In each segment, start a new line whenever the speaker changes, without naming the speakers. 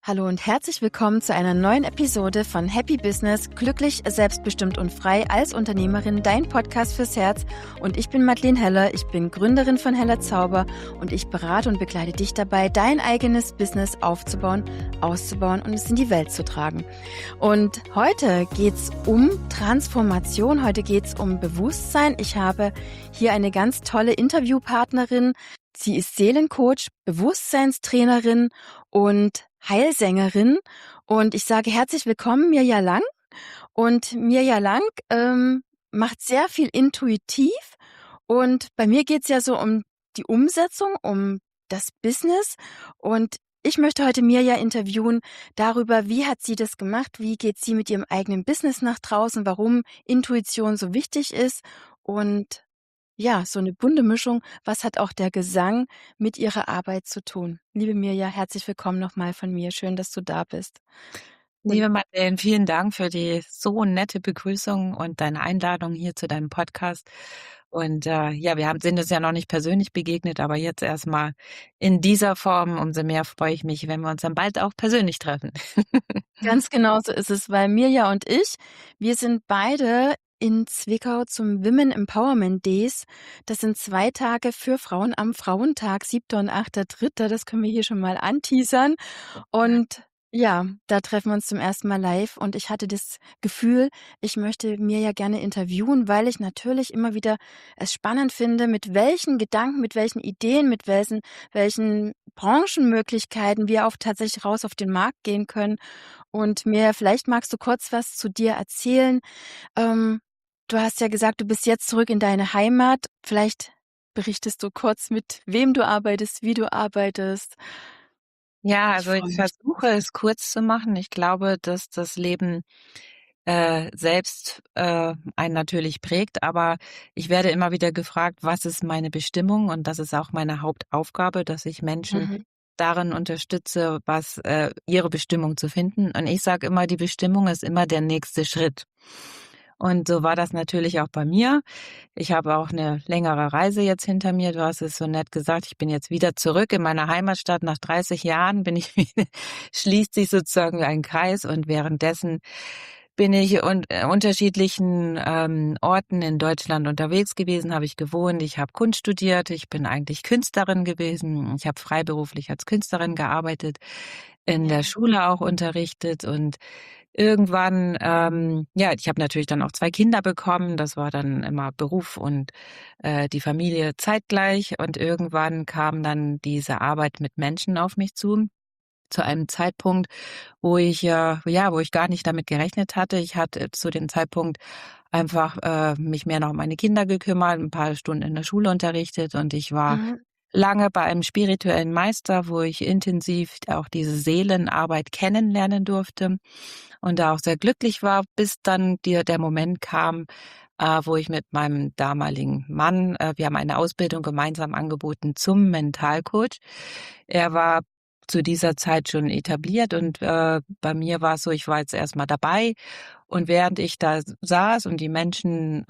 Hallo und herzlich willkommen zu einer neuen Episode von Happy Business, glücklich, selbstbestimmt und frei als Unternehmerin, dein Podcast fürs Herz. Und ich bin Madeleine Heller, ich bin Gründerin von Heller Zauber und ich berate und begleite dich dabei, dein eigenes Business aufzubauen, auszubauen und es in die Welt zu tragen. Und heute geht's um Transformation, heute geht's um Bewusstsein. Ich habe hier eine ganz tolle Interviewpartnerin. Sie ist Seelencoach, Bewusstseinstrainerin und Heilsängerin. Und ich sage herzlich willkommen, Mirja Lang. Und Mirja Lang macht sehr viel intuitiv. Und bei mir geht's ja so um die Umsetzung, um das Business. Und ich möchte heute Mirja interviewen darüber, wie hat sie das gemacht, wie geht sie mit ihrem eigenen Business nach draußen, warum Intuition so wichtig ist und ja, so eine bunte Mischung. Was hat auch der Gesang mit ihrer Arbeit zu tun? Liebe Mirja, herzlich willkommen nochmal von mir. Schön, dass du da bist. Und
Liebe Madeleine, vielen Dank für die so nette Begrüßung und deine Einladung hier zu deinem Podcast. Und ja, sind uns ja noch nicht persönlich begegnet, aber jetzt erstmal in dieser Form. Umso mehr freue ich mich, wenn wir uns dann bald auch persönlich treffen.
ganz genau so ist es, weil Mirja und ich, wir sind beide in Zwickau zum Women Empowerment Days. Das sind 2 Tage für Frauen am Frauentag, 7. und 8.3. Das können wir hier schon mal anteasern. Und ja, da treffen wir uns zum ersten Mal live und ich hatte das Gefühl, ich möchte Mirja gerne interviewen, weil ich natürlich immer wieder es spannend finde, mit welchen Gedanken, mit welchen Ideen, mit welchen Branchenmöglichkeiten wir auch tatsächlich raus auf den Markt gehen können. Und Mirja, vielleicht magst du kurz was zu dir erzählen. Du hast ja gesagt, du bist jetzt zurück in deine Heimat. Vielleicht berichtest du kurz, mit wem du arbeitest, wie du arbeitest.
Ja,
Ich
also
freue
ich
mich
versuche
drauf.
es kurz zu machen. Ich glaube, dass das Leben selbst einen natürlich prägt, aber ich werde immer wieder gefragt, was ist meine Bestimmung? Und das ist auch meine Hauptaufgabe, dass ich Menschen
Mhm.
darin unterstütze, ihre Bestimmung zu finden. Und ich sage immer, die Bestimmung ist immer der nächste Schritt. Und so war das natürlich auch bei mir. Ich habe auch eine längere Reise jetzt hinter mir. Du hast es so nett gesagt, ich bin jetzt wieder zurück in meiner Heimatstadt. Nach 30 Jahren bin ich schließt sich sozusagen ein Kreis und währenddessen bin ich unterschiedlichen Orten in Deutschland unterwegs gewesen, habe ich gewohnt. Ich habe Kunst studiert, ich bin eigentlich Künstlerin gewesen. Ich habe freiberuflich als Künstlerin gearbeitet, in der
Ja.
Schule auch unterrichtet und irgendwann, ja, ich habe natürlich dann auch 2 Kinder bekommen. Das war dann immer Beruf und die Familie zeitgleich. Und irgendwann kam dann diese Arbeit mit Menschen auf mich zu einem Zeitpunkt, wo ich gar nicht damit gerechnet hatte. Ich hatte zu dem Zeitpunkt einfach mich mehr noch um meine Kinder gekümmert, ein paar Stunden in der Schule unterrichtet und ich war
Mhm.
lange bei einem spirituellen Meister, wo ich intensiv auch diese Seelenarbeit kennenlernen durfte und da auch sehr glücklich war, bis dann der Moment kam, wo ich mit meinem damaligen Mann, wir haben eine Ausbildung gemeinsam angeboten zum Mentalcoach. Er war zu dieser Zeit schon etabliert und bei mir war es so, ich war jetzt erst mal dabei und während ich da saß und die Menschen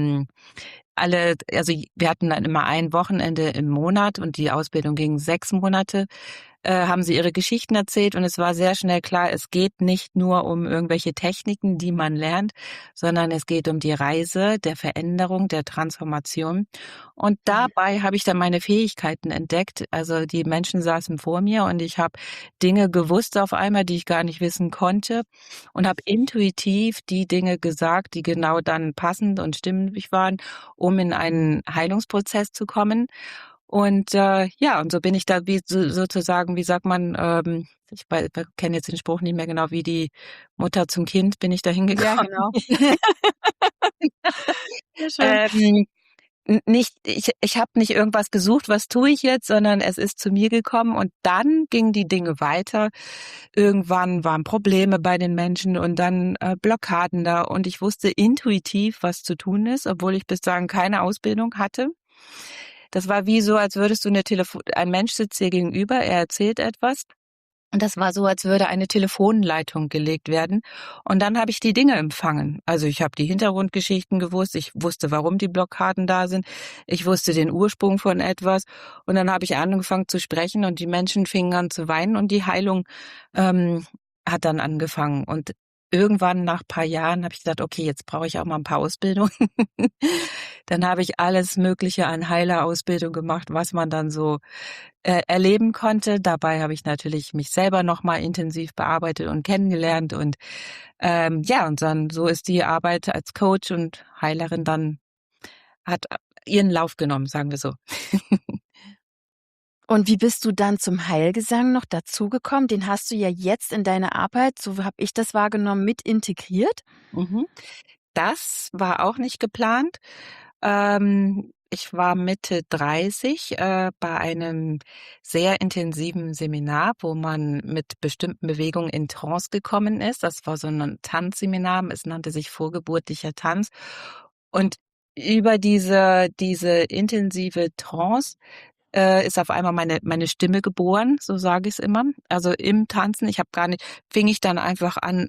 wir hatten dann immer ein Wochenende im Monat und die Ausbildung ging 6 Monate, haben sie ihre Geschichten erzählt und es war sehr schnell klar, es geht nicht nur um irgendwelche Techniken, die man lernt, sondern es geht um die Reise der Veränderung, der Transformation. Und
Mhm.
dabei habe ich dann meine Fähigkeiten entdeckt. Also die Menschen saßen vor mir und ich habe Dinge gewusst auf einmal, die ich gar nicht wissen konnte und habe intuitiv die Dinge gesagt, die genau dann passend und stimmig waren, um in einen Heilungsprozess zu kommen. Und ja, und so bin ich da sozusagen, wie sagt man, ich kenne jetzt den Spruch nicht mehr genau, wie die Mutter zum Kind bin ich da
Ja,
hingekommen.
genau. Sehr schön.
Ähm, ich habe nicht irgendwas gesucht, was tue ich jetzt, sondern es ist zu mir gekommen und dann gingen die Dinge weiter. Irgendwann waren Probleme bei den Menschen und dann Blockaden da und ich wusste intuitiv, was zu tun ist, obwohl ich bis dahin keine Ausbildung hatte. Das war wie so, als würdest du ein Mensch sitzt dir gegenüber, er erzählt etwas Und das war so, als würde eine Telefonleitung gelegt werden. Und dann habe ich die Dinge empfangen. Also ich habe die Hintergrundgeschichten gewusst, ich wusste, warum die Blockaden da sind, ich wusste den Ursprung von etwas. Und dann habe ich angefangen zu sprechen und die Menschen fingen an zu weinen und die Heilung ähm, hat dann angefangen. Und irgendwann nach paar Jahren habe ich gedacht, okay, jetzt brauche ich auch mal ein paar Ausbildungen. Dann habe ich alles Mögliche an Heilerausbildung gemacht, was man dann so erleben konnte. Dabei habe ich natürlich mich selber noch mal intensiv bearbeitet und kennengelernt und ja, und dann so ist die Arbeit als Coach und Heilerin dann hat ihren Lauf genommen, sagen wir so.
Und wie bist du dann zum Heilgesang noch dazugekommen? Den hast du ja jetzt in deine Arbeit, so habe ich das wahrgenommen, mit integriert?
Mhm. Das war auch nicht geplant. Ich war Mitte 30 bei einem sehr intensiven Seminar, wo man mit bestimmten Bewegungen in Trance gekommen ist. Das war so ein Tanzseminar. Es nannte sich vorgeburtlicher Tanz. Und über diese intensive Trance ist auf einmal meine Stimme geboren, so sage ich es immer. Also im Tanzen, ich habe gar nicht, fing ich dann einfach an,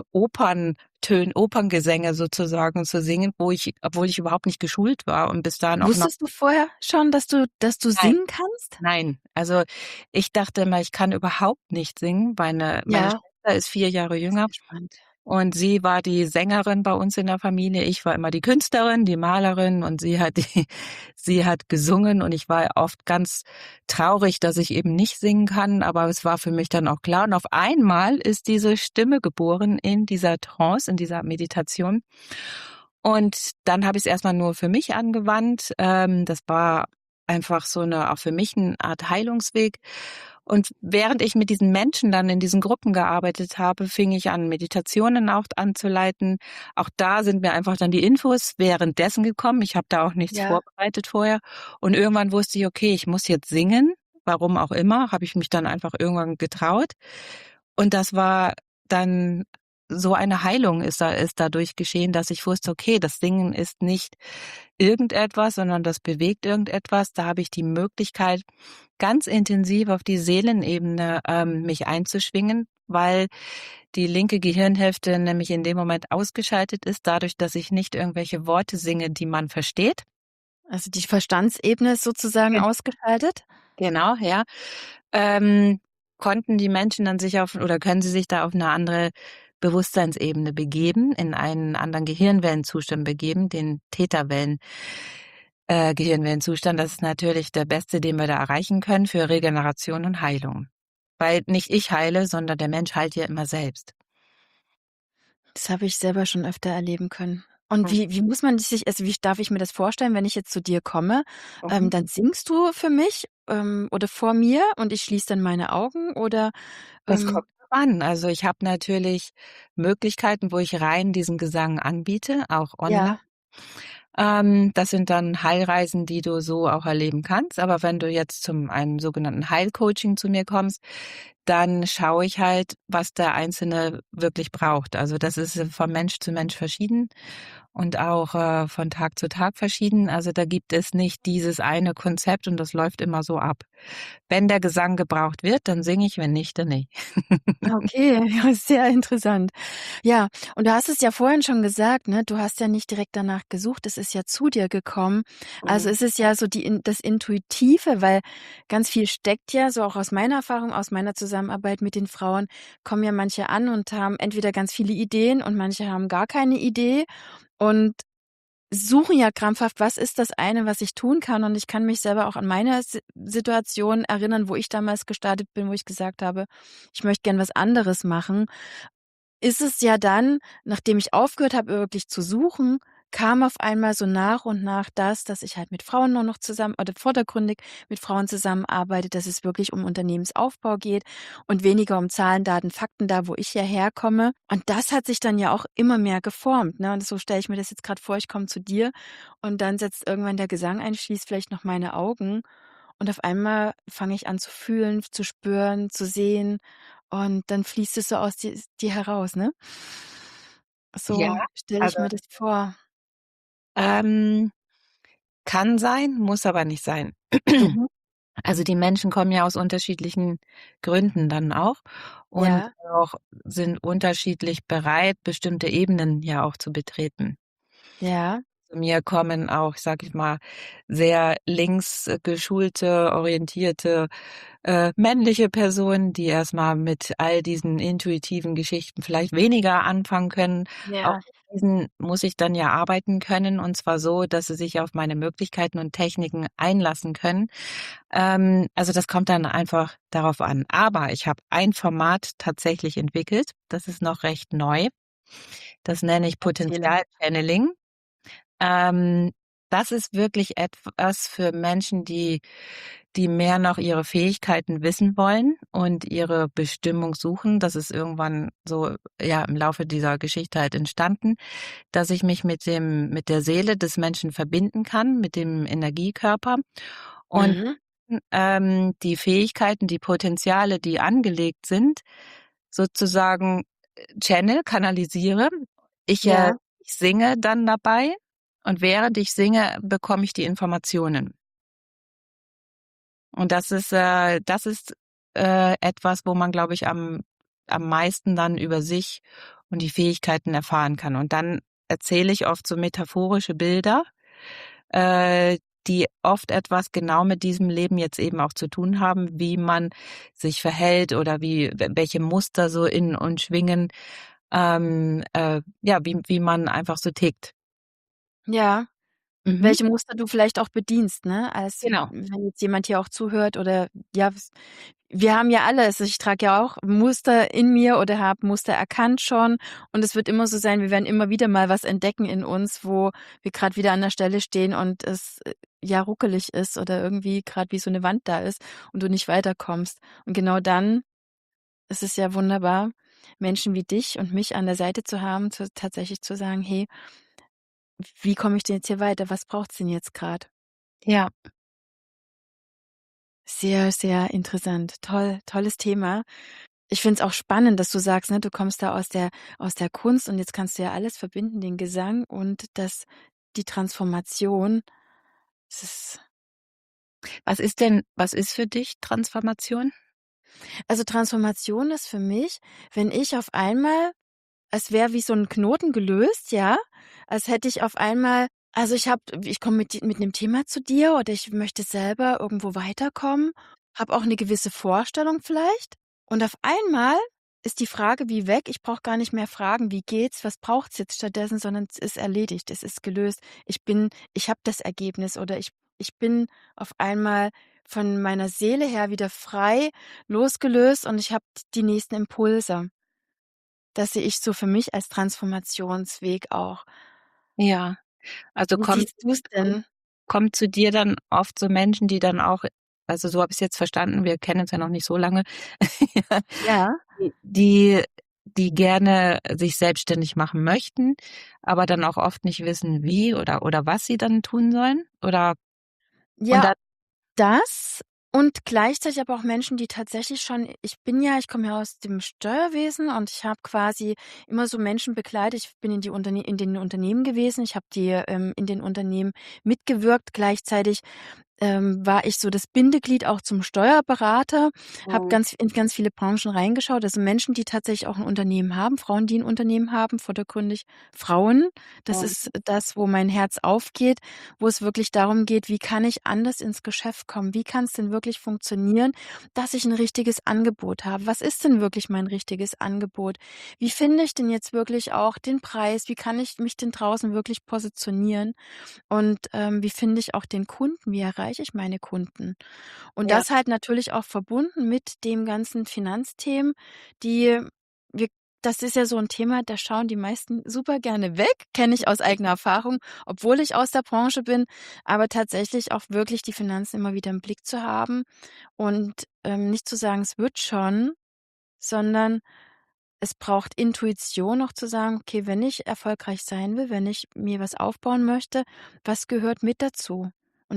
Operngesänge sozusagen zu singen, obwohl ich überhaupt nicht geschult war und bis dahin auch noch.
Wusstest du vorher schon, dass du
Nein,
singen kannst?
nein. Also ich dachte immer, ich kann überhaupt nicht singen. Meine
Ja,
Schwester ist 4 Jahre jünger.
sehr spannend.
Und sie war die Sängerin bei uns in der Familie. Ich war immer die Künstlerin, die Malerin und sie hat gesungen und ich war oft ganz traurig, dass ich eben nicht singen kann, aber es war für mich dann auch klar. Und auf einmal ist diese Stimme geboren in dieser Trance, in dieser Meditation. Und dann habe ich es erstmal nur für mich angewandt. Das war einfach so auch für mich eine Art Heilungsweg. Und während ich mit diesen Menschen dann in diesen Gruppen gearbeitet habe, fing ich an, Meditationen auch anzuleiten. Auch da sind mir einfach dann die Infos währenddessen gekommen. Ich habe da auch nichts
Ja.
vorbereitet vorher. Und irgendwann wusste ich, okay, ich muss jetzt singen. Warum auch immer, habe ich mich dann einfach irgendwann getraut. Und das war dann so eine Heilung ist dadurch geschehen, dass ich wusste, okay, das Singen ist nicht irgendetwas, sondern das bewegt irgendetwas. Da habe ich die Möglichkeit, ganz intensiv auf die Seelenebene mich einzuschwingen, weil die linke Gehirnhälfte nämlich in dem Moment ausgeschaltet ist, dadurch, dass ich nicht irgendwelche Worte singe, die man versteht.
Also die Verstandsebene ist sozusagen ausgeschaltet?
Genau, ja. Ähm, Konnten die Menschen dann sich oder können sie sich da auf eine andere Bewusstseinsebene begeben, in einen anderen Gehirnwellenzustand begeben, den Theta-Wellen Gehirnwellenzustand. Das ist natürlich der beste, den wir da erreichen können für Regeneration und Heilung. Weil nicht ich heile, sondern der Mensch heilt ja immer selbst.
Das habe ich selber schon öfter erleben können. Und
Mhm.
wie muss man sich wie darf ich mir das vorstellen, wenn ich jetzt zu dir komme,
Mhm.
dann singst du für mich, oder vor mir und ich schließe dann meine Augen oder,
Das
ähm
kommt drauf an. Also, ich habe natürlich Möglichkeiten, wo ich rein diesen Gesang anbiete, auch online.
ja,
Das sind dann Heilreisen, die du so auch erleben kannst. Aber wenn du jetzt zum einem sogenannten Heilcoaching zu mir kommst, dann schaue ich halt, was der Einzelne wirklich braucht. Also das ist von Mensch zu Mensch verschieden und auch von Tag zu Tag verschieden. Also da gibt es nicht dieses eine Konzept und das läuft immer so ab. Wenn der Gesang gebraucht wird, dann singe ich, wenn nicht, dann nicht.
okay, ja, sehr interessant. Ja, und du hast es ja vorhin schon gesagt, ne? Du hast ja nicht direkt danach gesucht, es ist ja zu dir gekommen. Also,
Mhm.
es ist ja so das Intuitive, weil ganz viel steckt ja, so auch aus meiner Erfahrung, aus meiner Zusammenarbeit mit den Frauen, kommen ja manche an und haben entweder ganz viele Ideen und manche haben gar keine Idee und suchen ja krampfhaft, was ist das eine, was ich tun kann? Und ich kann mich selber auch an meine Situation erinnern, wo ich damals gestartet bin, wo ich gesagt habe, ich möchte gern was anderes machen. Ist es ja dann, nachdem ich aufgehört habe, wirklich zu suchen, kam auf einmal so nach und nach das, dass ich halt mit Frauen nur noch zusammen oder vordergründig mit Frauen zusammenarbeite, dass es wirklich um Unternehmensaufbau geht und weniger um Zahlen, Daten, Fakten, da wo ich ja herkomme. Und das hat sich dann ja auch immer mehr geformt, ne? Und so stelle ich mir das jetzt gerade vor, ich komme zu dir und dann setzt irgendwann der Gesang ein, schließt vielleicht noch meine Augen und auf einmal fange ich an zu fühlen, zu spüren, zu sehen und dann fließt es so aus dir heraus, ne?
Ja,
So stelle ich
also
mir das vor.
ähm, kann sein, muss aber nicht sein.
Mhm.
Also, die Menschen kommen ja aus unterschiedlichen Gründen dann auch und
Ja,
auch sind unterschiedlich bereit, bestimmte Ebenen ja auch zu betreten.
ja,
Zu mir kommen auch, sage ich mal, sehr links geschulte, orientierte, männliche Personen, die erst mal mit all diesen intuitiven Geschichten vielleicht weniger anfangen können. Auch
ja,
mit diesen muss ich dann ja arbeiten können, und zwar so, dass sie sich auf meine Möglichkeiten und Techniken einlassen können. Also, das kommt dann einfach darauf an. Aber ich habe ein Format tatsächlich entwickelt, das ist noch recht neu. Das nenne ich
erzähle.
Potenzial-Channeling. Ähm, Das ist wirklich etwas für Menschen, die mehr noch ihre Fähigkeiten wissen wollen und ihre Bestimmung suchen. Das ist irgendwann so, ja, im Laufe dieser Geschichte halt entstanden, dass ich mich mit der Seele des Menschen verbinden kann, mit dem Energiekörper und,
Mhm.
die Fähigkeiten, die Potenziale, die angelegt sind, sozusagen, kanalisiere. Ich,
Ja,
ich singe dann dabei und während ich singe, bekomme ich die Informationen. Und das ist etwas, wo man, glaube ich, am meisten dann über sich und die Fähigkeiten erfahren kann. Und dann erzähle ich oft so metaphorische Bilder, äh, die oft etwas genau mit diesem Leben jetzt eben auch zu tun haben, wie man sich verhält oder welche Muster so in uns schwingen, ja, wie man einfach so tickt.
ja.
Mhm,
Welche Muster du vielleicht auch bedienst, ne? Als
genau.
wenn jetzt jemand hier auch zuhört oder ja, wir haben ja alles. Ich trage ja auch Muster in mir oder habe Muster erkannt schon. Und es wird immer so sein, wir werden immer wieder mal was entdecken in uns, wo wir gerade wieder an der Stelle stehen und es ja ruckelig ist oder irgendwie gerade wie so eine Wand da ist und du nicht weiterkommst. Und genau dann ist es ja wunderbar, Menschen wie dich und mich an der Seite zu haben, tatsächlich zu sagen, hey, wie komme ich denn jetzt hier weiter? Was braucht's denn jetzt gerade?
Ja,
Sehr, sehr interessant. Toll, tolles Thema. Ich finde es auch spannend, dass du sagst, ne, du kommst da aus der Kunst und jetzt kannst du ja alles verbinden, den Gesang und die Transformation. Es ist
was ist für dich Transformation?
also Transformation ist für mich, wenn ich auf einmal es wäre wie so 'n Knoten gelöst, ja, als hätte ich auf einmal ich komme mit 'nem Thema zu dir oder ich möchte selber irgendwo weiterkommen, habe auch 'ne gewisse Vorstellung vielleicht und auf einmal ist die Frage wie weg. Ich brauche gar nicht mehr fragen: „Wie geht's? Was braucht's jetzt stattdessen?“, sondern es ist erledigt, es ist gelöst. Ich habe das Ergebnis oder ich bin auf einmal von meiner Seele her wieder frei, losgelöst und ich habe die nächsten Impulse. Das sehe ich so für mich als Transformationsweg auch.
Ja, also
Wie siehst du's denn?
kommt zu dir dann oft so Menschen, die dann auch, also so habe ich's jetzt verstanden, wir kennen uns ja noch nicht so lange,
Ja.
die die gerne sich selbstständig machen möchten, aber dann auch oft nicht wissen, wie oder was sie dann tun sollen? Oder und
Ja,
dann
das und gleichzeitig aber auch Menschen, die tatsächlich schon ich komme ja aus dem Steuerwesen und ich habe quasi immer so Menschen begleitet. Ich bin in den Unternehmen gewesen. Ich habe in den Unternehmen mitgewirkt. Gleichzeitig war ich so das Bindeglied auch zum Steuerberater, habe
mhm,
in ganz viele Branchen reingeschaut. Also Menschen, die tatsächlich auch ein Unternehmen haben, Frauen, die ein Unternehmen haben, vordergründig Frauen. Das ist
mhm,
das, wo mein Herz aufgeht, wo es wirklich darum geht, wie kann ich anders ins Geschäft kommen? Wie kann es denn wirklich funktionieren, dass ich ein richtiges Angebot habe? Was ist denn wirklich mein richtiges Angebot? Wie finde ich denn jetzt wirklich auch den Preis? Wie kann ich mich denn draußen wirklich positionieren? Und, wie finde ich auch den Kunden? Wie erreiche ich meine Kunden? Und
ja,
das halt natürlich auch verbunden mit dem ganzen Finanzthemen, die wir das ist ja so 'n Thema, da schauen die meisten super gerne weg, kenne ich aus eigener Erfahrung, obwohl ich aus der Branche bin, aber tatsächlich auch wirklich die Finanzen immer wieder im Blick zu haben und, nicht zu sagen: „Es wird schon“, sondern es braucht Intuition, auch zu sagen: „Okay, wenn ich erfolgreich sein will, wenn ich mir was aufbauen möchte, was gehört mit dazu?“ Und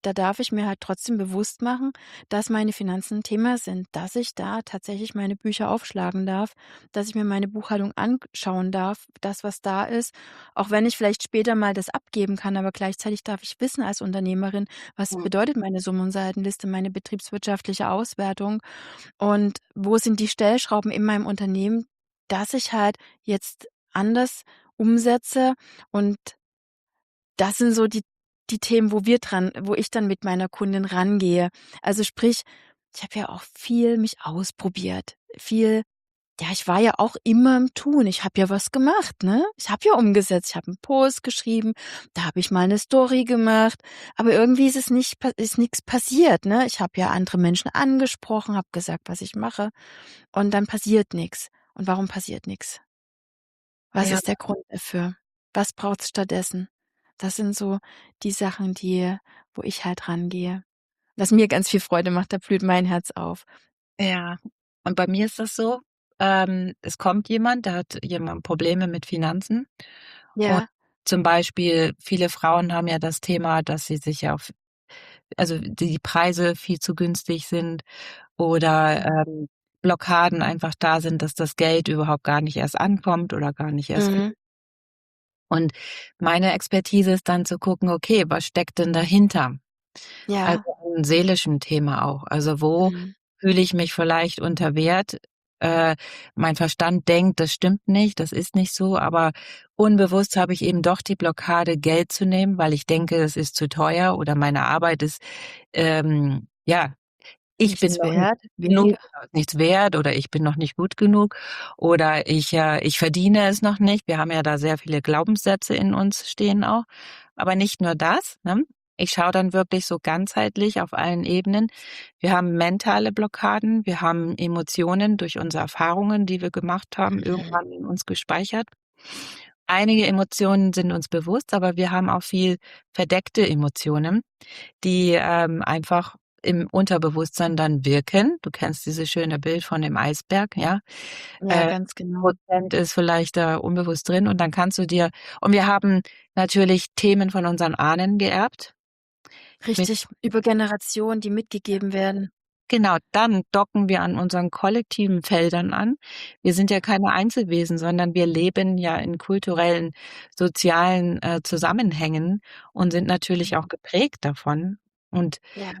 da darf ich mir halt trotzdem bewusst machen, dass meine Finanzen 'n Thema sind, dass ich da tatsächlich meine Bücher aufschlagen darf, dass ich mir meine Buchhaltung anschauen darf, das, was da ist, auch wenn ich vielleicht später mal das abgeben kann, aber gleichzeitig darf ich wissen als Unternehmerin, was
Mhm.
bedeutet meine Summe und Seitenliste, meine betriebswirtschaftliche Auswertung und wo sind die Stellschrauben in meinem Unternehmen, dass ich halt jetzt anders umsetze und das sind so die Themen, wo ich dann mit meiner Kundin rangehe. Also sprich, ich habe ja auch viel mich ausprobiert. Ich war ja auch immer im Tun. Ich habe ja was gemacht, ne? Ich habe ja umgesetzt. Ich habe 'n Post geschrieben, da habe ich mal 'ne Story gemacht, aber irgendwie ist nix passiert, ne? Ich habe ja andere Menschen angesprochen, habe gesagt, was ich mache und dann passiert nix. Und warum passiert nix? Was
Ja,
ist der Grund dafür? Was braucht's stattdessen? Das sind so die Sachen, wo ich halt rangehe. Was mir ganz viel Freude macht, da blüht mein Herz auf.
ja. Und bei mir ist das so, es kommt jemand, der hat jemand Probleme mit Finanzen und
Ja,
zum Beispiel viele Frauen haben ja das Thema, dass sie sich auf also die Preise viel zu günstig sind oder,
mhm.
Blockaden einfach da sind, dass das Geld überhaupt gar nicht erst ankommt oder gar nicht erst fließt.
Mhm.
Und meine Expertise ist dann zu gucken: „Okay, was steckt denn dahinter?“ Also,
Ja.
'n seelischen Thema auch. Also, wo
Mhm.
fühle ich mich vielleicht unter Wert? Äh, Mein Verstand denkt, das stimmt nicht, das ist nicht so, aber unbewusst habe ich eben doch die Blockade, Geld zu nehmen, weil ich denke, es ist zu teuer oder meine Arbeit ist, ja, ich bin
Nichts
noch nicht
wert,
gut genug
weniger.
oder ist nichts wert oder ich bin noch nicht gut genug oder ich verdiene es noch nicht. Wir haben ja da sehr viele Glaubenssätze in uns stehen auch. Aber nicht nur das, ne? Ich schaue dann wirklich so ganzheitlich auf allen Ebenen. Wir haben mentale Blockaden, wir haben Emotionen durch unsere Erfahrungen, die wir gemacht haben,
Mhm.
irgendwann in uns gespeichert. Einige Emotionen sind uns bewusst, aber wir haben auch viel verdeckte Emotionen, die, einfach im Unterbewusstsein dann wirken. Du kennst dieses schöne Bild von dem Eisberg, ja?
Ja,
Äh,
ganz genau.
Prozent ist vielleicht da unbewusst drin und dann kannst du dir und wir haben natürlich Themen von unseren Ahnen geerbt mit
Richtig, über Generationen, die mitgegeben werden.
genau, dann docken wir an unseren kollektiven Feldern an. Wir sind ja keine Einzelwesen, sondern wir leben ja in kulturellen, sozialen, Zusammenhängen und sind natürlich auch geprägt davon. Und,
Ja.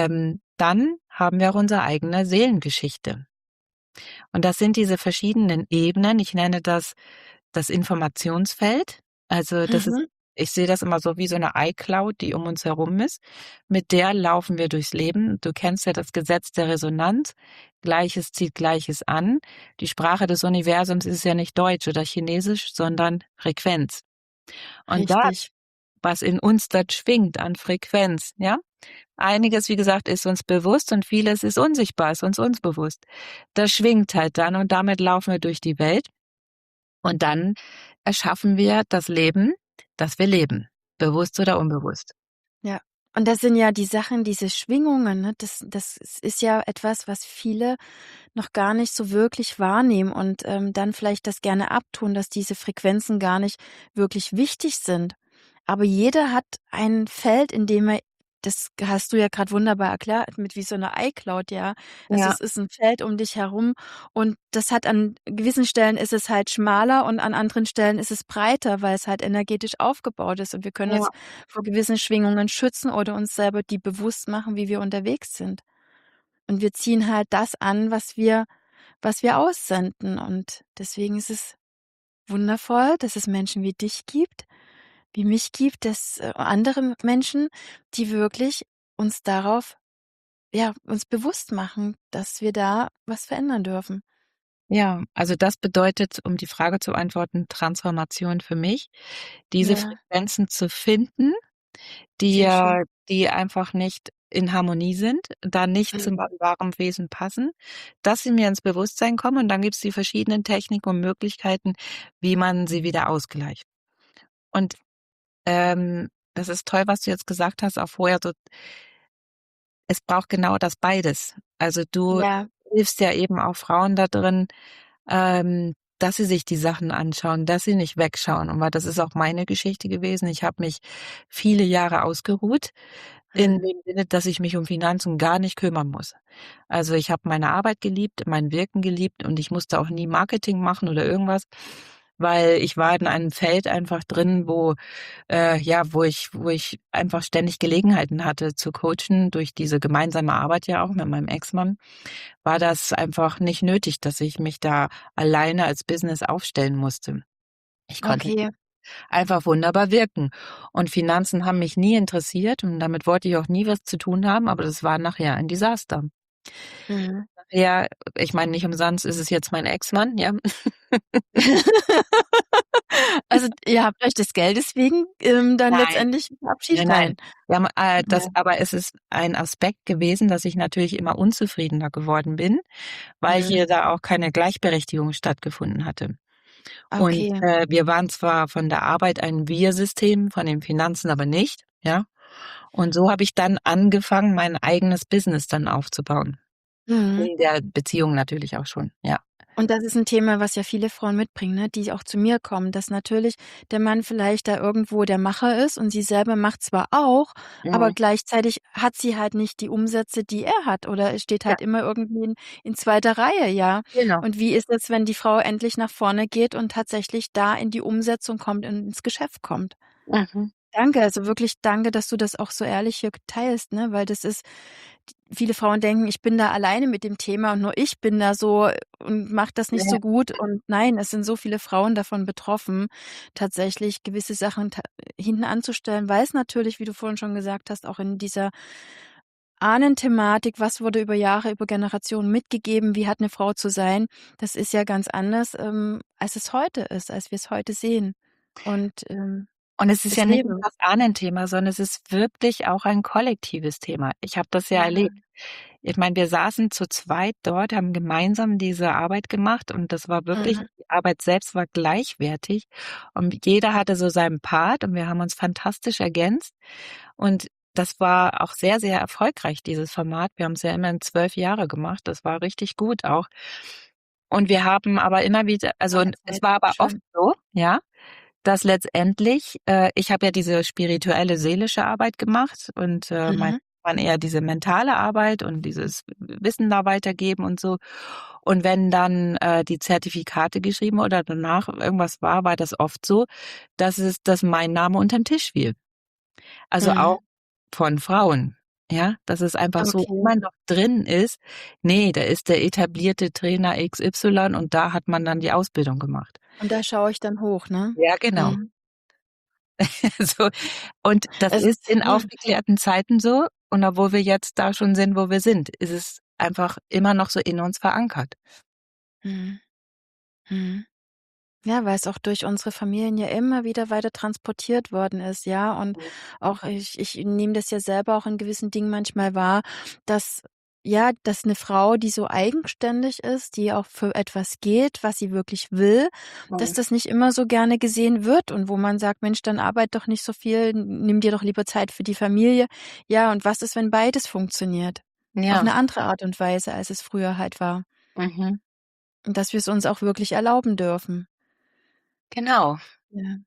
dann haben wir auch unsere eigene Seelengeschichte. Und das sind diese verschiedenen Ebenen. Ich nenne das Informationsfeld. Also, das ist
Mhm.
ich sehe das immer so wie so 'ne iCloud, die um uns herum ist. Mit der laufen wir durchs Leben. Du kennst ja das Gesetz der Resonanz. Gleiches zieht Gleiches an. Die Sprache des Universums ist ja nicht Deutsch oder Chinesisch, sondern Frequenz. Und das,
Richtig.
was in uns dort schwingt an Frequenz, ja? Einiges, wie gesagt, ist uns bewusst und vieles ist unsichtbar, ist uns unbewusst. Das schwingt halt dann und damit laufen wir durch die Welt und dann erschaffen wir das Leben, das wir leben, bewusst oder unbewusst.
Ja. Und das sind ja die Sachen, diese Schwingungen, ne? Das ist ja etwas, was viele noch gar nicht so wirklich wahrnehmen und, dann vielleicht das gerne abtun, dass diese Frequenzen gar nicht wirklich wichtig sind. Aber jeder hat ein Feld, in dem er das hast du ja grad wunderbar erklärt mit wie so 'ner iCloud, ja. Also,
Ja,
es ist 'n Feld um dich herum und das hat an gewissen Stellen ist es halt schmaler und an anderen Stellen ist es breiter, weil es halt energetisch aufgebaut ist und wir können uns
ja,
vor gewissen Schwingungen schützen oder uns selber die bewusst machen, wie wir unterwegs sind. Und wir ziehen halt das an, was wir aussenden. Und deswegen ist es wundervoll, dass es Menschen wie dich gibt, wie mich gibt, dass, andere Menschen, die wirklich uns darauf uns bewusst machen, dass wir da was verändern dürfen.
ja. Also, das bedeutet, um die Frage zu beantworten, Transformation für mich, diese
Ja,
Frequenzen zu finden, die
sehr schön.
die einfach nicht in Harmonie sind, da nicht zu
Mhm.
meinem wahren Wesen passen, dass sie mir ins Bewusstsein kommen und dann gibt's die verschiedenen Techniken und Möglichkeiten, wie man sie wieder ausgleicht. Und, das ist toll, was du jetzt gesagt hast, auch vorher so es braucht genau das beides. Also, du
Ja,
hilfst ja eben auch Frauen da drin, dass sie sich die Sachen anschauen, dass sie nicht wegschauen. Und weil das ist auch meine Geschichte gewesen. Ich habe mich viele Jahre ausgeruht, in
Mhm.
dem Sinne, dass ich mich um Finanzen gar nicht kümmern muss. Also, ich habe meine Arbeit geliebt, mein Wirken geliebt und ich musste auch nie Marketing machen oder irgendwas, weil ich war in einem Feld einfach drin, wo ich einfach ständig Gelegenheiten hatte zu coachen. Durch diese gemeinsame Arbeit ja auch mit meinem Ex-Mann war das einfach nicht nötig, dass ich mich da alleine als Business aufstellen musste. Ich konnte
Okay.
einfach wunderbar wirken. Und Finanzen haben mich nie interessiert und damit wollte ich auch nie was zu tun haben, aber das war nachher ein Desaster.
Mhm.
Ja, ich meine, nicht umsonst ist es jetzt mein Ex-Mann, ja.
Also, ihr habt euch des Geldes wegen, dann
Nein,
letztendlich verabschiedet?
nein, nein.
Nein.
Wir haben,
Ja.
aber es ist ein Aspekt gewesen, dass ich natürlich immer unzufriedener geworden bin, weil
Mhm.
hier da auch keine Gleichberechtigung stattgefunden hatte. Und,
Okay.
wir waren zwar von der Arbeit ein Wir-System, von den Finanzen aber nicht, ja? Und so habe ich dann angefangen, mein eigenes Business dann aufzubauen.
Mhm.
In der Beziehung natürlich auch schon, ja.
Und das ist 'n Thema, was ja viele Frauen mitbringen, ne, die auch zu mir kommen, dass natürlich der Mann vielleicht da irgendwo der Macher ist und sie selber macht zwar auch, aber
Mhm.
gleichzeitig hat sie halt nicht die Umsätze, die er hat oder steht
Ja,
halt immer irgendwie in 2. Reihe, ja.
genau.
Und wie ist es, wenn die Frau endlich nach vorne geht und tatsächlich da in die Umsetzung kommt und ins Geschäft kommt?
Mhm.
Danke, also wirklich danke, dass du das auch so ehrlich hier teilst, ne, weil das ist viele Frauen denken, ich bin da alleine mit dem Thema und nur ich bin da so und mache das nicht
Ja,
so gut. Und nein, es sind so viele Frauen davon betroffen, tatsächlich gewisse Sachen hinten anzustellen, weil es natürlich, wie du vorhin schon gesagt hast, auch in dieser Ahnenthematik, was wurde über Jahre, über Generationen mitgegeben, wie hat eine Frau zu sein, das ist ja ganz anders, als es heute ist, als wir es heute sehen und,
und es ist
das
ja nicht nur
leben.
das Ahnenthema, sondern es ist wirklich auch ein kollektives Thema. Ich habe das ja
Ja.
erlebt. Ich meine, wir saßen zu zweit dort, haben gemeinsam diese Arbeit gemacht und das war wirklich
Mhm.
die Arbeit selbst war gleichwertig und jeder hatte so seinen Part und wir haben uns fantastisch ergänzt und das war auch sehr, sehr erfolgreich, dieses Format. Wir haben's ja immerhin 12 Jahre gemacht. Das war richtig gut auch. Und wir haben aber immer wieder
Lange
und es
Zeit.
war aber oft
Schön.
so, ja, dass letztendlich ich habe ja diese spirituelle, seelische Arbeit gemacht und, mein
Mhm.
Mann eher diese mentale Arbeit und dieses Wissen da weitergeben und so. Und wenn dann, die Zertifikate geschrieben oder danach irgendwas war, war das oft so, dass mein Name unterm Tisch fiel. Also auch
Mhm.
von Frauen, ja, dass es einfach so
Okay.
immer noch drin ist: „Ne, da ist der etablierte Trainer XY und da hat man dann die Ausbildung gemacht.“
Und da schaue ich dann hoch, ne?
Ja, genau.
Mhm.
So, und das
Es
ist
ist
in
ja.
aufgeklärten Zeiten so und obwohl wir jetzt da schon sind, wo wir sind, ist es einfach immer noch so in uns verankert.
Mhm. Mhm. Ja, weil es auch durch unsere Familien ja immer wieder weiter transportiert worden ist, ja. Und
Mhm.
auch ich nehme das ja selber auch in gewissen Dingen manchmal wahr, dass ja, dass eine Frau, die so eigenständig ist, die auch für etwas geht, was sie wirklich will, dass
Mhm.
das nicht immer so gerne gesehen wird und wo man sagt: „Mensch, dann arbeit doch nicht so viel, nimm dir doch lieber Zeit für die Familie.“ Ja, und was ist, wenn beides funktioniert? Auf
Ja,
eine andere Art und Weise, als es früher halt war.
mhm.
Und dass wir es uns auch wirklich erlauben dürfen.
Genau.
Ja.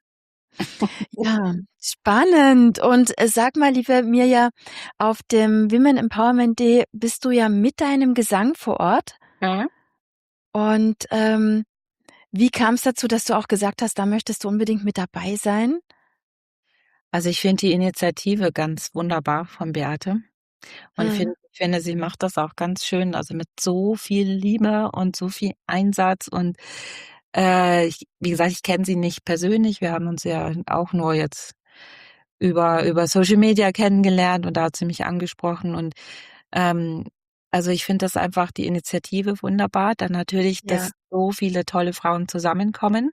Ja, spannend. Und, sag mal, liebe Mirja, auf dem Women Empowerment Day bist du ja mit deinem Gesang vor Ort.
Mhm.
Und, wie kam's dazu, dass du auch gesagt hast, da möchtest du unbedingt mit dabei sein?
Also, ich finde die Initiative ganz wunderbar von Beate und
Mhm.
finde, sie macht das auch ganz schön, also, mit so viel Liebe und so viel Einsatz und, ich wie gesagt, ich kenne sie nicht persönlich. Wir haben uns ja auch nur jetzt über Social Media kennengelernt und da hat sie mich angesprochen und, ähm, also, ich finde das einfach die Initiative wunderbar. Dann natürlich,
Ja,
dass so viele tolle Frauen zusammenkommen,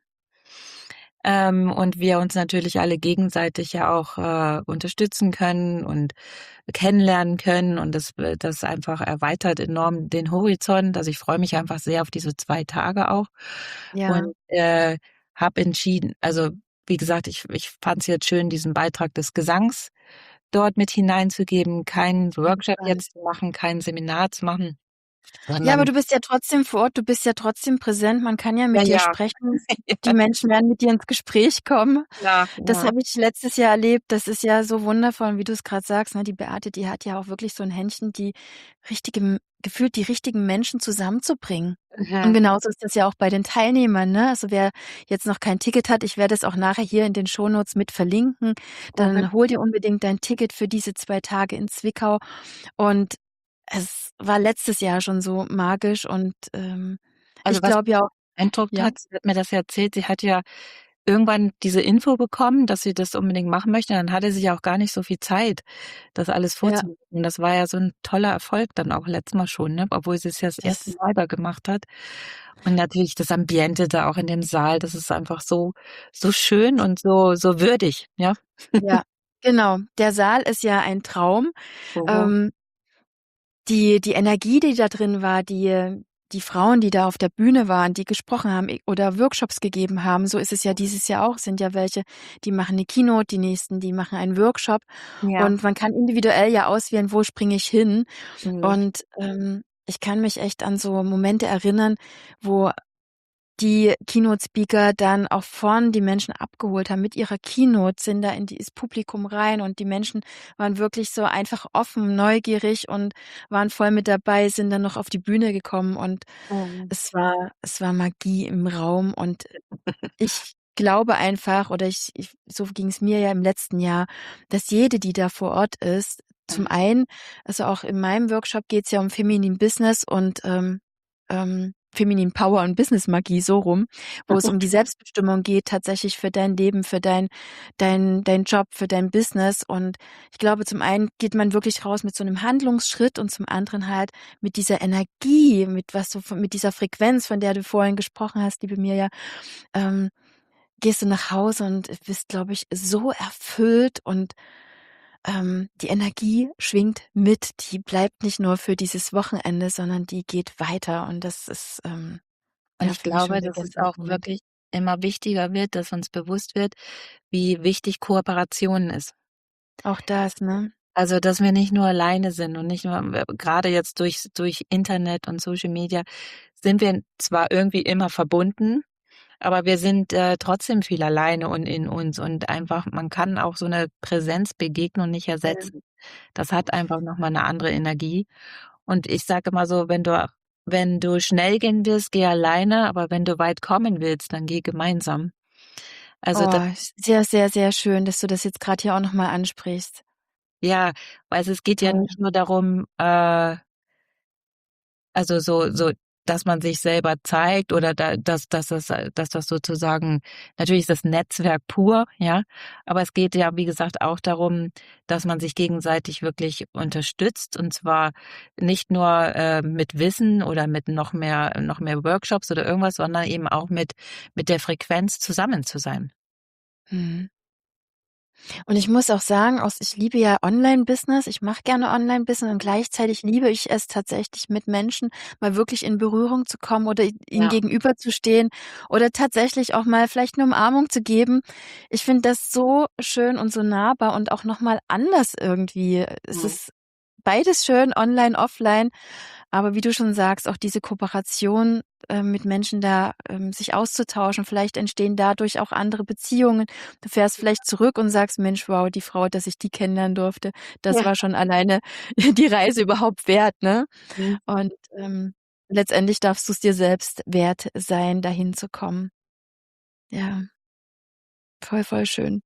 und wir uns natürlich alle gegenseitig ja auch, unterstützen können und kennenlernen können und das einfach erweitert enorm den Horizont. Also, ich freue mich einfach sehr auf diese 2 Tage auch
ja,
und, habe entschieden also, wie gesagt, ich fand es jetzt schön, diesen Beitrag des Gesangs dort mit hineinzugeben, keinen Workshop
ebenfalls.
jetzt zu machen, kein Seminar zu machen,
Ja, aber
sondern
du bist ja trotzdem vor Ort, du bist ja trotzdem präsent, man kann ja
ja,
mit dir
ja,
sprechen. Die Menschen werden mit dir ins Gespräch kommen.
ja,
Das
ja.
habe ich letztes Jahr erlebt. Das ist ja so wundervoll, wie du es gerade sagst, ne? Die Beate, die hat ja auch wirklich so ein Händchen, die gefühlt die richtigen Menschen zusammenzubringen. Und
Mhm.
genauso ist das ja auch bei den Teilnehmern, ne? Also, wer jetzt noch kein Ticket hat, ich werde es auch nachher hier in den Shownotes mit verlinken,
Mhm.
dann hol dir unbedingt dein Ticket für diese 2 Tage in Zwickau. Und es war letztes Jahr schon so magisch und,
Also,
ich
was
glaube ja auch
beeindruckt
ja,
hat, sie hat mir das ja erzählt, sie hat ja irgendwann diese Info bekommen, dass sie das unbedingt machen möchte. Dann hatte sie ja auch gar nicht so viel Zeit, das alles
ja,
vorzubereiten. Das war ja so 'n toller Erfolg dann auch letztes Mal schon, ne, obwohl sie es ja das erste
das
Mal da gemacht hat. Und natürlich das Ambiente da auch in dem Saal, das ist einfach so schön und so würdig, ja.
ja, genau. Der Saal ist ja ein Traum.
Mhm.
Ähm, die Energie, die da drin war, die Frauen, die da auf der Bühne waren, die gesprochen haben oder Workshops gegeben haben, so ist es ja dieses Jahr auch, sind ja welche, die machen 'ne Keynote, die nächsten, die machen einen Workshop
Ja.
und man kann individuell ja auswählen, wo springe ich hin.
Mhm.
Und, ich kann mich echt an so Momente erinnern, wo die Keynote-Speaker dann auch vorn die Menschen abgeholt haben mit ihrer Keynote, sind da in dieses Publikum rein und die Menschen waren wirklich so einfach offen, neugierig und waren voll mit dabei, sind dann noch auf die Bühne gekommen und
Mhm.
es war Magie im Raum und ich glaube einfach oder ich so ging's mir ja im letzten Jahr, dass jede, die da vor Ort ist zum
Mhm.
einen also auch in meinem Workshop geht's ja um Feminin Business und, Feminin Power und Business Magie, so rum, wo es um die Selbstbestimmung geht, tatsächlich für dein Leben, für dein Job, für dein Business. Und ich glaube, zum einen geht man wirklich raus mit so 'nem Handlungsschritt und zum anderen halt mit dieser Energie, mit dieser Frequenz, von der du vorhin gesprochen hast, liebe Mirja, ähm, gehst du nach Hause und bist, glaube ich, so erfüllt und, die Energie schwingt mit. Die bleibt nicht nur für dieses Wochenende, sondern die geht weiter und das ist,
Und
ja,
ich
für mich schon
glaube,
wieder
dass es auch
Gänsehautmoment.
wirklich immer wichtiger wird, dass uns bewusst wird, wie wichtig Kooperation ist.
Auch das, ne?
Also, dass wir nicht nur alleine sind und nicht nur grade jetzt durch Internet und Social Media sind wir zwar irgendwie immer verbunden, aber wir sind, trotzdem viel alleine und in uns und einfach man kann auch so 'ne Präsenzbegegnung nicht
Ja.
ersetzen. Das hat einfach noch mal 'ne andere Energie. Und ich sage immer so, wenn du schnell gehen willst, geh alleine, aber wenn du weit kommen willst, dann geh gemeinsam. Also, das
Oh, sehr, sehr, sehr schön, dass du das jetzt grad hier auch noch mal ansprichst.
ja, also, es geht ja
Toll.
nicht nur darum, also, so, dass man sich selber zeigt oder dass das sozusagen natürlich ist das Netzwerk pur, ja, aber es geht ja, wie gesagt, auch darum, dass man sich gegenseitig wirklich unterstützt und zwar nicht nur, mit Wissen oder mit noch mehr Workshops oder irgendwas, sondern eben auch mit der Frequenz zusammen zu sein.
Mhm. Und ich muss auch sagen, ich liebe ja Online-Business. Ich mache gerne Online-Business und gleichzeitig liebe ich es tatsächlich, mit Menschen mal wirklich in Berührung zu kommen oder ihnen
Ja.
gegenüberzustehen oder tatsächlich auch mal vielleicht 'ne Umarmung zu geben. Ich finde das so schön und so nahbar und auch noch mal anders irgendwie. Es
Mhm.
ist beides schön, online, offline. Aber wie du schon sagst, auch diese Kooperation, mit Menschen da, sich auszutauschen. Vielleicht entstehen dadurch auch andere Beziehungen. Du fährst vielleicht zurück und sagst: „Mensch, wow, die Frau, dass ich die kennenlernen durfte, das
Ja.
war schon alleine die Reise überhaupt wert", ne?
Mhm.
Und, letztendlich darfst du's dir selbst wert sein, dahin zu kommen. Ja, voll, voll schön.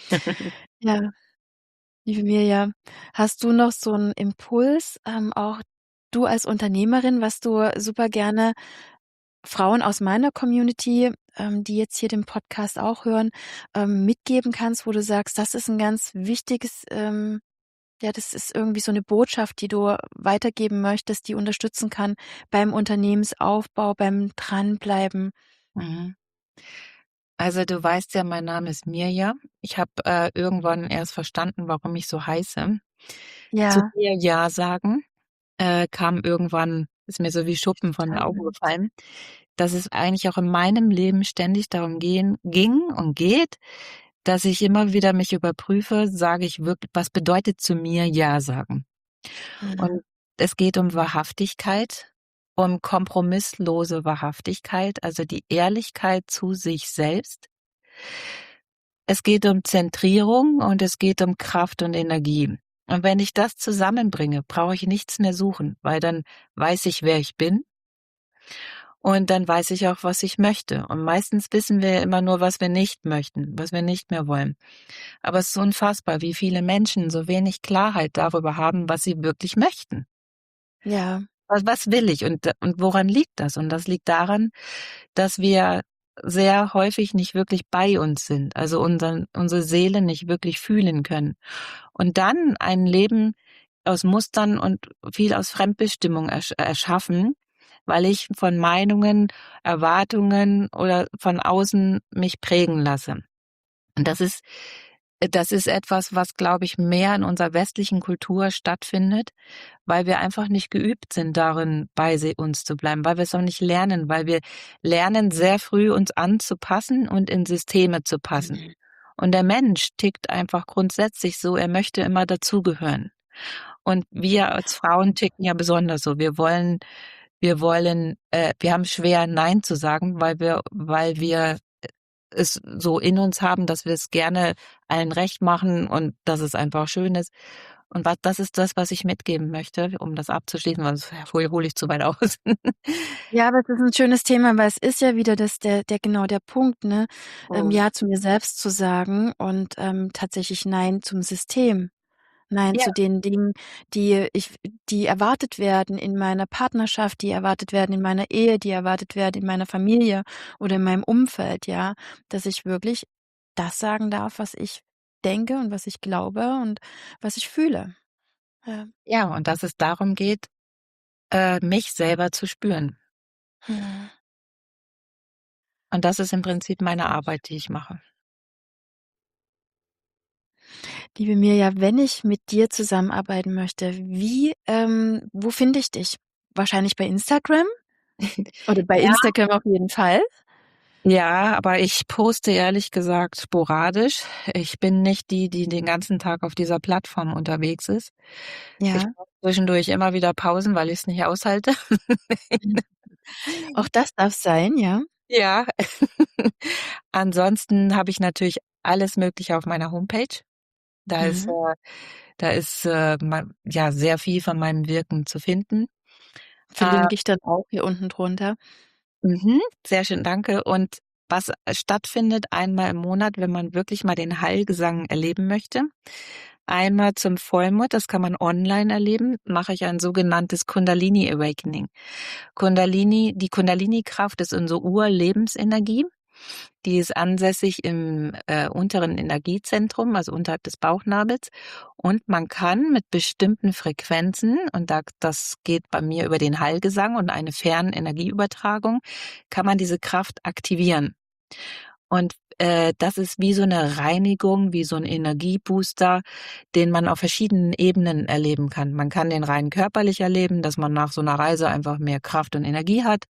Ja, liebe Mirja, hast du noch so 'n Impuls, auch du als Unternehmerin, was du super gerne Frauen aus meiner Community, die jetzt hier den Podcast auch hören, mitgeben kannst, wo du sagst, das ist 'n ganz wichtiges, ja, das ist irgendwie so 'ne Botschaft, die du weitergeben möchtest, die unterstützen kann beim Unternehmensaufbau, beim Dranbleiben.
Mhm. Also, du weißt ja, mein Name ist Mirja. Ich habe, irgendwann erst verstanden, warum ich so heiße. Zu
Ja,
mir „ja" sagen, kam irgendwann ist mir so wie Schuppen von den
total
Augen
gut.
gefallen, dass es eigentlich auch in meinem Leben ständig darum ging und geht, dass ich immer wieder mich überprüfe, sage ich wirklich, was bedeutet zu mir „ja" sagen?
Mhm.
Und es geht um Wahrhaftigkeit. um kompromisslose Wahrhaftigkeit, also die Ehrlichkeit zu sich selbst. Es geht um Zentrierung und es geht um Kraft und Energie. Und wenn ich das zusammenbringe, brauche ich nichts mehr suchen, weil dann weiß ich, wer ich bin und dann weiß ich auch, was ich möchte. Und meistens wissen wir ja immer nur, was wir nicht möchten, was wir nicht mehr wollen. Aber es ist unfassbar, wie viele Menschen so wenig Klarheit darüber haben, was sie wirklich möchten.
Ja.
Was will ich und woran liegt das? Und das liegt daran, dass wir sehr häufig nicht wirklich bei uns sind, also unsere Seele nicht wirklich fühlen können. Und dann ein Leben aus Mustern und viel aus Fremdbestimmung erschaffen, weil ich von Meinungen, Erwartungen oder von außen mich prägen lasse. Und das ist etwas, was, glaube ich, mehr in unserer westlichen Kultur stattfindet, weil wir einfach nicht geübt sind darin, bei uns zu bleiben, weil wir es auch nicht lernen, weil wir lernen sehr früh, uns anzupassen und in Systeme zu passen.
Mhm.
Und der Mensch tickt einfach grundsätzlich so, er möchte immer dazugehören. Und wir als Frauen ticken ja besonders so. Wir haben schwer Nein zu sagen, weil wir es so in uns haben, dass wir es gerne allen recht machen und dass es einfach schön ist. Und das ist das, was ich mitgeben möchte, um das abzuschließen, weil sonst hole ich zu weit aus.
Ja, aber es ist ein schönes Thema, weil es ist ja wieder der Punkt, ne?
Mhm.
Ja zu mir selbst zu sagen und, tatsächlich Nein zum System. Nein
Ja,
zu den Dingen, die erwartet werden in meiner Partnerschaft, die erwartet werden in meiner Ehe, die erwartet werden in meiner Familie oder in meinem Umfeld, ja? Dass ich wirklich das sagen darf, was ich denke und was ich glaube und was ich fühle. Ja.
ja, und dass es darum geht, mich selber zu spüren.
Mhm.
Und das ist im Prinzip meine Arbeit, die ich mache.
Liebe Mirja, wenn ich mit dir zusammenarbeiten möchte, wo finde ich dich? Wahrscheinlich bei Instagram oder bei
Ja.
Instagram auf jeden Fall?
Ja, aber ich poste ehrlich gesagt sporadisch. Ich bin nicht die den ganzen Tag auf dieser Plattform unterwegs ist. Ich
Ja.
mache zwischendurch immer wieder Pausen, weil ich's nicht aushalte.
Mhm. Auch das darf sein, ja.
Ja. Ansonsten habe ich natürlich alles Mögliche auf meiner Homepage. Da ist,
Mhm.
äh da ist, ja, sehr viel von meinem Wirken zu finden. Äh,
Verlinke ich dann auch hier unten drunter.
sehr schön, danke. Und was stattfindet einmal im Monat, wenn man wirklich mal den Heilgesang erleben möchte. Einmal zum Vollmond, das kann man online erleben, mache ich ein sogenanntes Kundalini Awakening. Die Kundalini-Kraft ist unsere Urlebensenergie. Die ist ansässig im unteren Energiezentrum, also unterhalb des Bauchnabels. Und man kann mit bestimmten Frequenzen, und das geht bei mir über den Heilgesang und eine Fernenergieübertragung, kann man diese Kraft aktivieren. Und das ist wie so eine Reinigung, wie so ein Energiebooster, den man auf verschiedenen Ebenen erleben kann. Man kann den rein körperlich erleben, dass man nach so einer Reise einfach mehr Kraft und Energie hat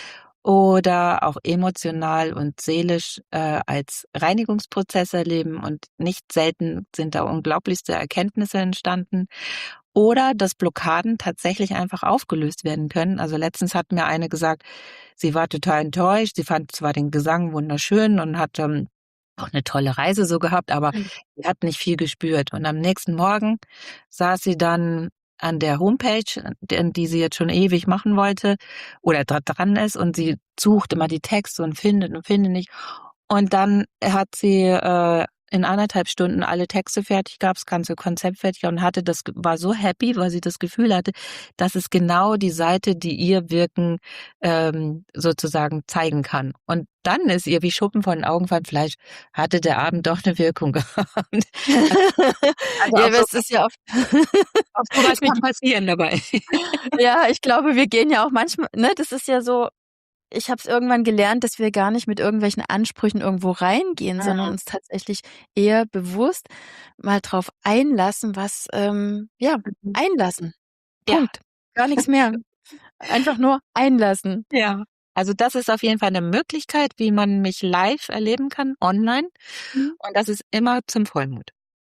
oder auch emotional und seelisch, als Reinigungsprozess erleben und nicht selten sind da unglaublichste Erkenntnisse entstanden. Oder dass Blockaden tatsächlich einfach aufgelöst werden können. Also letztens hat mir eine gesagt, sie war total enttäuscht. Sie fand zwar den Gesang wunderschön und hat auch eine tolle Reise so gehabt, aber
Mhm.
sie hat nicht viel gespürt. Und am nächsten Morgen saß sie dann an der Homepage, die sie jetzt schon ewig machen wollte oder dran ist und sie sucht immer die Texte und findet nicht. Und dann hat sie in 1,5 Stunden alle Texte fertig gehabt, das ganze Konzept fertig und war so happy, weil sie das Gefühl hatte, das ist genau die Seite, die ihr Wirken sozusagen zeigen kann. Und dann ist ihr wie Schuppen von den Augen gefallen, vielleicht hatte der Abend doch eine Wirkung gehabt. Also
Ja,
auch
aber
so
es ist ja oft
auch so was
wir
kann passieren dabei.
ja, ich glaube, wir gehen ja auch manchmal, ne, das ist ja so, ich habe es irgendwann gelernt, dass wir gar nicht mit irgendwelchen Ansprüchen irgendwo reingehen, sondern
Mhm.
uns tatsächlich eher bewusst mal drauf einlassen,
Mhm.
einlassen.
Ja.
Punkt. Gar nichts mehr. Einfach nur einlassen.
Ja. Also, das ist auf jeden Fall 'ne Möglichkeit, wie man mich live erleben kann online
Mhm.
und das ist immer zum Vollmond.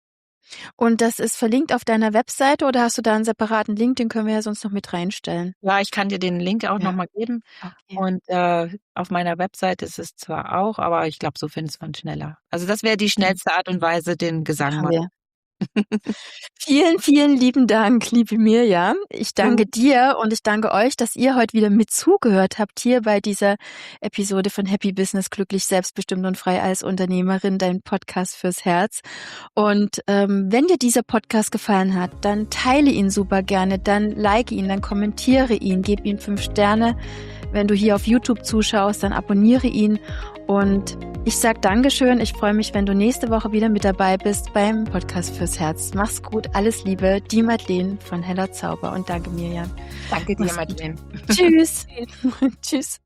Und das ist verlinkt auf deiner Webseite oder hast du da einen separaten Link? Den können wir ja sonst noch mit reinstellen.
Ja, ich kann dir den Link auch
Ja.
nochmal geben.
Okay.
Und auf meiner Webseite ist es zwar auch, aber ich glaube, so findest man schneller. Also das wäre die schnellste Art und Weise, den Gesang
Machen
mal.
wir. Vielen, vielen lieben Dank, liebe Mirjam. Ich danke dir und ich danke euch, dass ihr heute wieder mit zugehört habt hier bei dieser Episode von Happy Business, glücklich, selbstbestimmt und frei als Unternehmerin, dein Podcast fürs Herz. Und wenn dir dieser Podcast gefallen hat, dann teile ihn super gerne, dann like ihn, dann kommentiere ihn, gib ihm 5 Sterne. Wenn du hier auf YouTube zuschaust, dann abonniere ihn. Und ich sage Dankeschön. Ich freue mich, wenn du nächste Woche wieder mit dabei bist beim Podcast fürs Herz. Mach's gut, alles Liebe. Die Madeleine von Heller Zauber und danke Mirjam.
Danke dir, Madeleine.
Tschüss. Tschüss.